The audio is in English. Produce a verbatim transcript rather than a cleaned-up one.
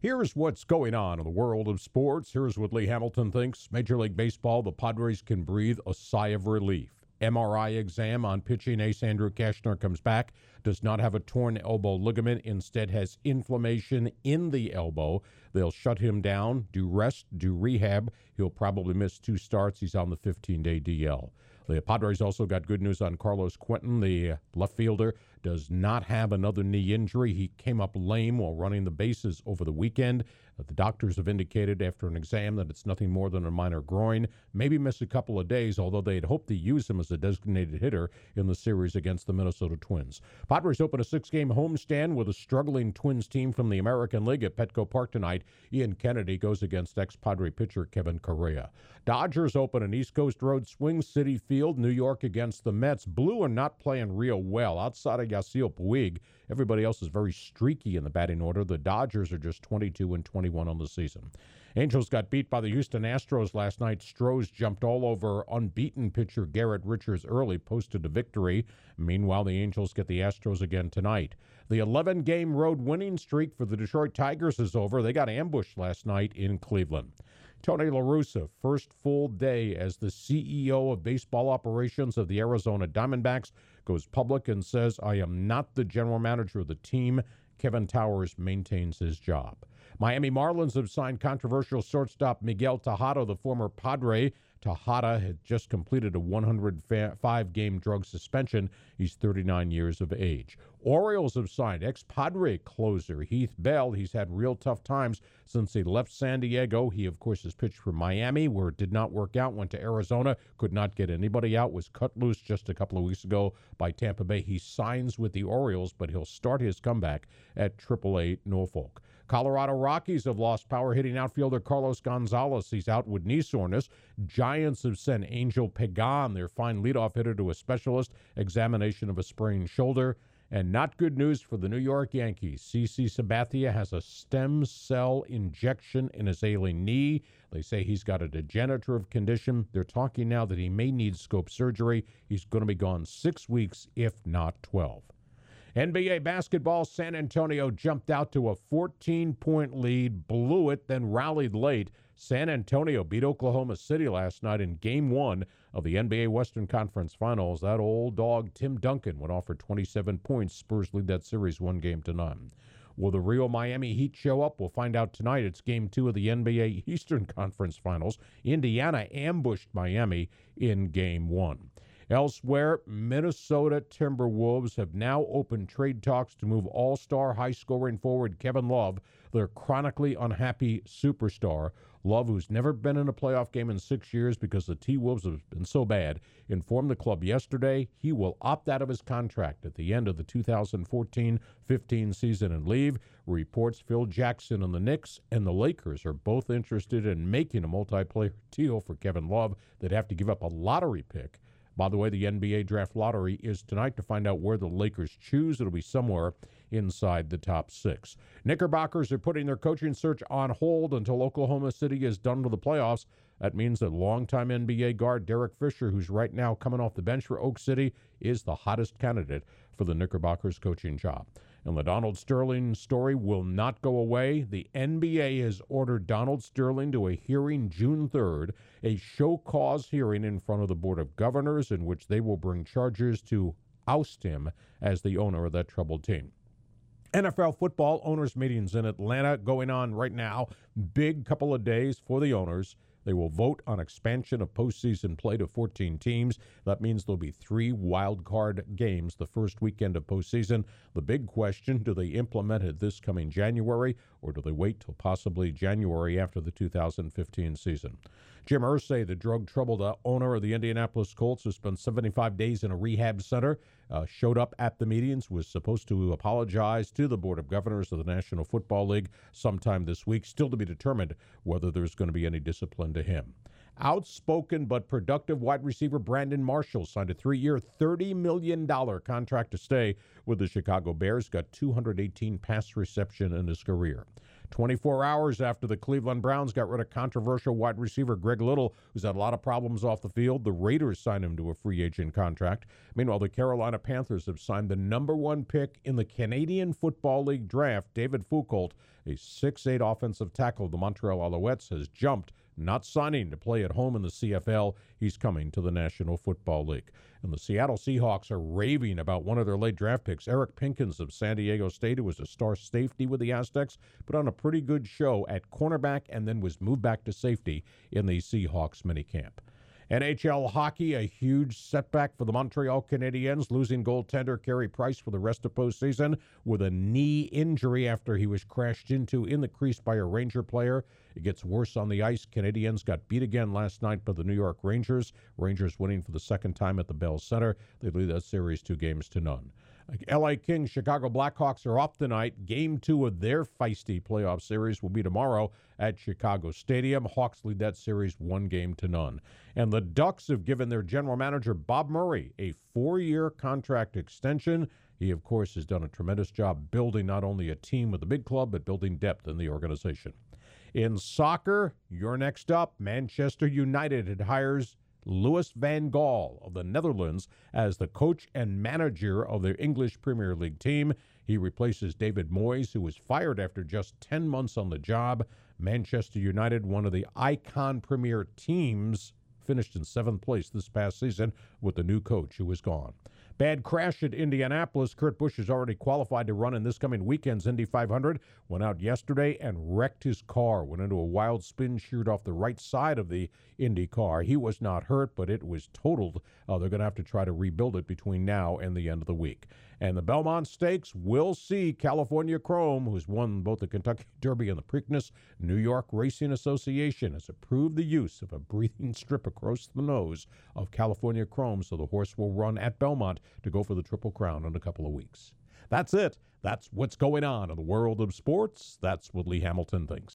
Here's what's going on in the world of sports. Here's what Lee Hamilton thinks. Major League Baseball, the Padres can breathe a sigh of relief. M R I exam on pitching ace Andrew Cashner comes back. Does not have a torn elbow ligament. Instead has inflammation in the elbow. They'll shut him down, do rest, do rehab. He'll probably miss two starts. He's on the fifteen-day D L. The Padres also got good news on Carlos Quentin. The left fielder does not have another knee injury. He came up lame while running the bases over the weekend. The doctors have indicated after an exam that it's nothing more than a minor groin. Maybe miss a couple of days, although they had hoped to use him as a designated hitter in the series against the Minnesota Twins. Padres open a six-game homestand with a struggling Twins team from the American League at Petco Park tonight. Ian Kennedy goes against ex-Padre pitcher Kevin Correa. Dodgers open an East Coast road swing, Citi Field, New York against the Mets. Blue are not playing real well. Outside of Yasiel Puig, everybody else is very streaky in the batting order. The Dodgers are just twenty-two and twenty-one on the season. Angels got beat by the Houston Astros last night. Strohs jumped all over unbeaten pitcher Garrett Richards early, posted a victory. Meanwhile, the Angels get the Astros again tonight. The eleven-game road winning streak for the Detroit Tigers is over. They got ambushed last night in Cleveland. Tony La Russa, first full day as the C E O of baseball operations of the Arizona Diamondbacks, goes public and says, "I am not the general manager of the team." Kevin Towers maintains his job. Miami Marlins have signed controversial shortstop Miguel Tejada, the former Padre. Tejada had just completed a one hundred five game drug suspension. He's thirty-nine years of age. Orioles have signed ex-Padre closer Heath Bell. He's had real tough times since he left San Diego. He, of course, has pitched for Miami, where it did not work out. Went to Arizona, could not get anybody out, was cut loose just a couple of weeks ago by Tampa Bay. He signs with the Orioles, but he'll start his comeback at triple A Norfolk. Colorado Rockies have lost power-hitting outfielder Carlos Gonzalez. He's out with knee soreness. Giants have sent Angel Pagan, their fine leadoff hitter, to a specialist examination of a sprained shoulder. And not good news for the New York Yankees. CeCe Sabathia has a stem cell injection in his ailing knee. They say he's got a degenerative condition. They're talking now that he may need scope surgery. He's going to be gone six weeks, if not twelve. N B A basketball, San Antonio jumped out to a fourteen-point lead, blew it, then rallied late. San Antonio beat Oklahoma City last night in Game one of the N B A Western Conference Finals. That old dog, Tim Duncan, went off for twenty-seven points. Spurs lead that series one game to none. Will the real Miami Heat show up? We'll find out tonight. It's Game two of the N B A Eastern Conference Finals. Indiana ambushed Miami in Game one. Elsewhere, Minnesota Timberwolves have now opened trade talks to move all-star high-scoring forward Kevin Love, their chronically unhappy superstar. Love, who's never been in a playoff game in six years because the T-Wolves have been so bad, informed the club yesterday he will opt out of his contract at the end of the two thousand fourteen fifteen season and leave. Reports Phil Jackson and the Knicks and the Lakers are both interested in making a multiplayer deal for Kevin Love. They'd have to give up a lottery pick. By the way, the N B A draft lottery is tonight to find out where the Lakers choose. It'll be somewhere inside the top six. Knickerbockers are putting their coaching search on hold until Oklahoma City is done with the playoffs. That means that longtime N B A guard Derek Fisher, who's right now coming off the bench for Oak City, is the hottest candidate for the Knickerbockers coaching job. And the Donald Sterling story will not go away. The N B A has ordered Donald Sterling to a hearing June third, a show-cause hearing in front of the Board of Governors in which they will bring charges to oust him as the owner of that troubled team. N F L football owners' meetings in Atlanta going on right now. Big couple of days for the owners. They will vote on expansion of postseason play to fourteen teams. That means there'll be three wild card games the first weekend of postseason. The big question, do they implement it this coming January, or do they wait till possibly January after the two thousand fifteen season? Jim Irsay, the drug-troubled uh, owner of the Indianapolis Colts, who spent seventy-five days in a rehab center, uh, showed up at the meetings, was supposed to apologize to the Board of Governors of the National Football League sometime this week, still to be determined whether there's going to be any discipline to him. Outspoken but productive wide receiver Brandon Marshall signed a three-year, thirty million dollars contract to stay with the Chicago Bears, got two hundred eighteen pass reception in his career. twenty-four hours after the Cleveland Browns got rid of controversial wide receiver Greg Little, who's had a lot of problems off the field, the Raiders signed him to a free agent contract. Meanwhile, the Carolina Panthers have signed the number one pick in the Canadian Football League draft, David Foucault, a six eight offensive tackle of the Montreal Alouettes, has jumped, not signing to play at home in the C F L. He's coming to the National Football League. And the Seattle Seahawks are raving about one of their late draft picks, Eric Pinkins of San Diego State, who was a star safety with the Aztecs, put on a pretty good show at cornerback and then was moved back to safety in the Seahawks minicamp. N H L hockey, a huge setback for the Montreal Canadiens, losing goaltender Carey Price for the rest of postseason with a knee injury after he was crashed into in the crease by a Ranger player. It gets worse on the ice. Canadiens got beat again last night by the New York Rangers. Rangers winning for the second time at the Bell Center. They lead that series two games to none. L A Kings, Chicago Blackhawks are off tonight. Game two of their feisty playoff series will be tomorrow at Chicago Stadium. Hawks lead that series one game to none. And the Ducks have given their general manager, Bob Murray, a four-year contract extension. He, of course, has done a tremendous job building not only a team with a big club, but building depth in the organization. In soccer, you're next up. Manchester United hires Louis van Gaal of the Netherlands as the coach and manager of their English Premier League team. He replaces David Moyes, who was fired after just ten months on the job. Manchester United, one of the icon Premier teams, finished in seventh place this past season with the new coach who is gone. Bad crash at Indianapolis. Kurt Busch is already qualified to run in this coming weekend's Indy five hundred. Went out yesterday and wrecked his car. Went into a wild spin, sheared off the right side of the Indy car. He was not hurt, but it was totaled. Uh, they're going to have to try to rebuild it between now and the end of the week. And the Belmont Stakes will see California Chrome, who's won both the Kentucky Derby and the Preakness. New York Racing Association has approved the use of a breathing strip across the nose of California Chrome, so the horse will run at Belmont to go for the Triple Crown in a couple of weeks. That's it. That's what's going on in the world of sports. That's what Lee Hamilton thinks.